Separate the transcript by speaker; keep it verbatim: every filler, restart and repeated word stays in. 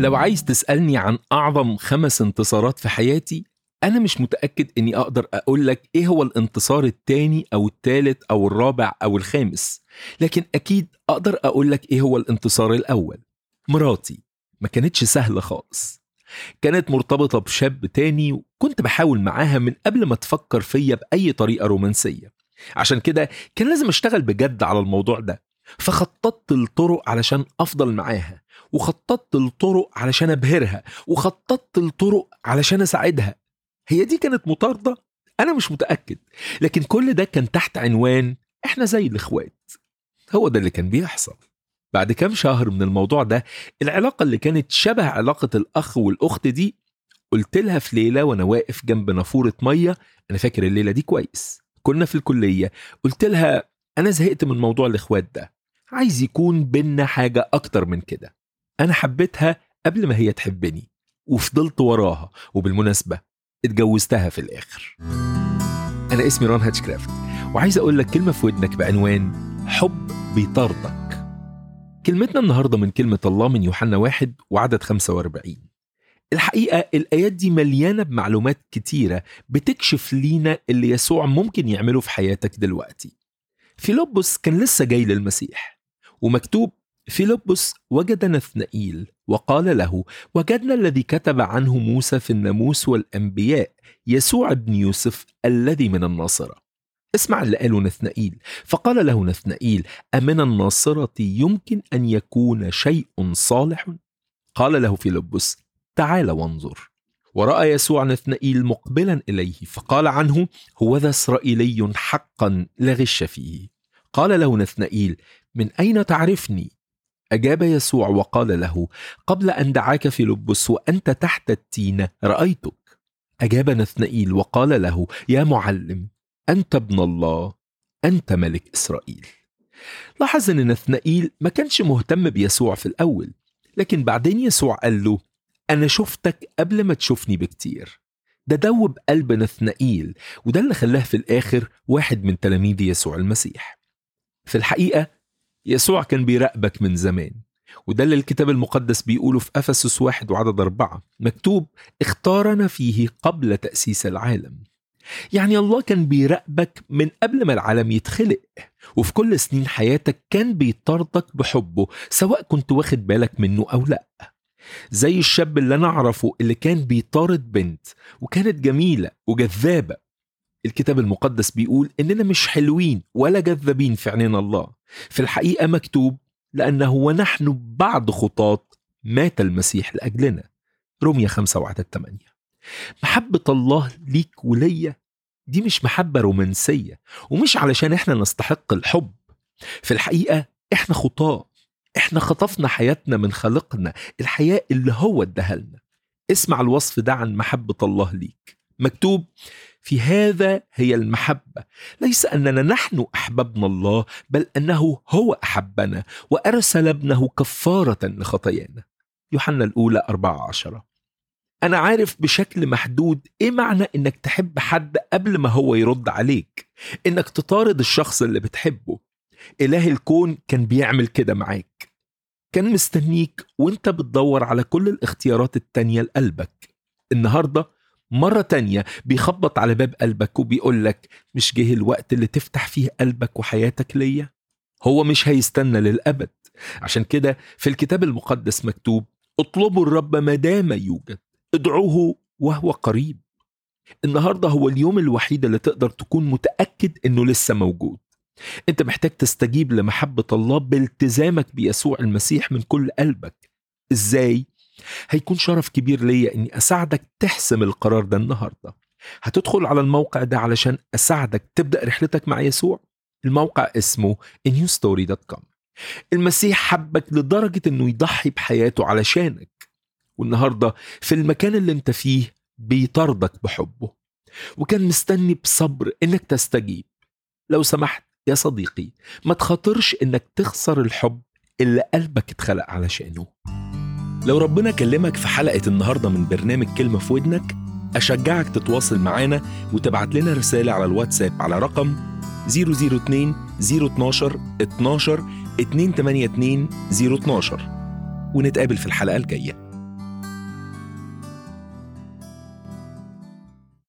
Speaker 1: لو عايز تسألني عن أعظم خمس انتصارات في حياتي، أنا مش متأكد إني أقدر أقولك إيه هو الانتصار التاني أو التالت أو الرابع أو الخامس، لكن أكيد أقدر أقولك إيه هو الانتصار الأول. مراتي ما كانتش سهلة خالص، كانت مرتبطة بشاب تاني وكنت بحاول معاها من قبل ما تفكر فيا بأي طريقة رومانسية، عشان كده كان لازم أشتغل بجد على الموضوع ده. فخططت الطرق علشان أفضل معاها، وخططت الطرق علشان أبهرها، وخططت الطرق علشان أساعدها. هي دي كانت مطاردة؟ أنا مش متأكد، لكن كل ده كان تحت عنوان إحنا زي الإخوات. هو ده اللي كان بيحصل. بعد كام شهر من الموضوع ده، العلاقة اللي كانت شبه علاقة الأخ والأخت دي، قلت لها في ليلة وأنا واقف جنب نافورة مية، أنا فاكر الليلة دي كويس، كنا في الكلية، قلت لها أنا زهقت من موضوع الإخوات ده، عايز يكون بينا حاجة أكتر من كده. أنا حبيتها قبل ما هي تحبني وفضلت وراها، وبالمناسبة اتجوزتها في الآخر. أنا اسمي ران هاتشكرافت، وعايز أقول لك كلمة في ودنك بعنوان حب بيطاردك. كلمتنا النهاردة من كلمة الله من يوحنا واحد وعدد خمسة وأربعين. الحقيقة الآيات دي مليانة بمعلومات كتيرة بتكشف لينا اللي يسوع ممكن يعمله في حياتك دلوقتي. فيلبس كان لسه جاي للمسيح، ومكتوب فيلبس وجد نثنائيل وقال له وجدنا الذي كتب عنه موسى في الناموس والأنبياء، يسوع ابن يوسف الذي من الناصرة. اسمع اللي قاله نثنائيل. فقال له نثنائيل أمن الناصرة يمكن أن يكون شيء صالح؟ قال له فيلبس تعال وانظر. ورأى يسوع نثنائيل مقبلا إليه فقال عنه هوذا إسرائيلي حقا لا غش فيه. قال له نثنائيل من أين تعرفني؟ أجاب يسوع وقال له قبل أن دعاك فيلبس وأنت تحت التين رأيتك. أجاب نثنائيل وقال له يا معلم أنت ابن الله، أنت ملك إسرائيل. لاحظ أن نثنائيل ما كانش مهتم بيسوع في الأول، لكن بعدين يسوع قال له أنا شفتك قبل ما تشوفني بكتير. ده دوب قلب نثنائيل، وده اللي خلاه في الآخر واحد من تلاميذ يسوع المسيح. في الحقيقة يسوع كان بيراقبك من زمان، وده اللي الكتاب المقدس بيقوله في أفسس واحد وعدد أربعة، مكتوب اختارنا فيه قبل تأسيس العالم. يعني الله كان بيراقبك من قبل ما العالم يتخلق، وفي كل سنين حياتك كان بيطاردك بحبه سواء كنت واخد بالك منه أو لأ. زي الشاب اللي أنا أعرفه اللي كان بيطارد بنت وكانت جميلة وجذابة. الكتاب المقدس بيقول إننا مش حلوين ولا جذابين في عينين الله. في الحقيقة مكتوب لأنه ونحن بعد خطاة مات المسيح لأجلنا، رومية خمسة وعدد ثمانية. محبة الله ليك وليا دي مش محبة رومانسية، ومش علشان احنا نستحق الحب. في الحقيقة احنا خطاة، احنا خطفنا حياتنا من خالقنا، الحياة اللي هو ادهلنا. اسمع الوصف ده عن محبة الله ليك، مكتوب في هذا هي المحبة، ليس أننا نحن أحببنا الله، بل أنه هو أحبنا وأرسل ابنه كفارة لخطايانا. يوحنا الأولى أربعة عشرة. أنا عارف بشكل محدود إيه معنى إنك تحب حد قبل ما هو يرد عليك، إنك تطارد الشخص اللي بتحبه. إله الكون كان بيعمل كده معاك، كان مستنيك وإنت بتدور على كل الاختيارات التانية لقلبك. النهاردة مرة تانية بيخبط على باب قلبك وبيقولك مش جه الوقت اللي تفتح فيه قلبك وحياتك ليا؟ هو مش هيستنى للأبد. عشان كده في الكتاب المقدس مكتوب اطلبوا الرب ما دام يوجد، ادعوه وهو قريب. النهاردة هو اليوم الوحيد اللي تقدر تكون متأكد انه لسه موجود. انت محتاج تستجيب لمحبة الله بالتزامك بيسوع المسيح من كل قلبك. ازاي؟ هيكون شرف كبير ليا اني اساعدك تحسم القرار ده النهاردة. هتدخل على الموقع ده علشان اساعدك تبدأ رحلتك مع يسوع. الموقع اسمه نيو ستوري دوت كوم. المسيح حبك لدرجة انه يضحي بحياته علشانك، والنهاردة في المكان اللي انت فيه بيطاردك بحبه، وكان مستني بصبر انك تستجيب. لو سمحت يا صديقي ما تخاطرش انك تخسر الحب اللي قلبك اتخلق علشانه. لو ربنا كلمك في حلقة النهاردة من برنامج كلمة في ودنك، أشجعك تتواصل معانا وتبعت لنا رسالة على الواتساب على رقم صفر صفر اتنين صفر اتناشر اتناشر اتنين تمانية اتنين صفر اتناشر، ونتقابل في الحلقة الجاية.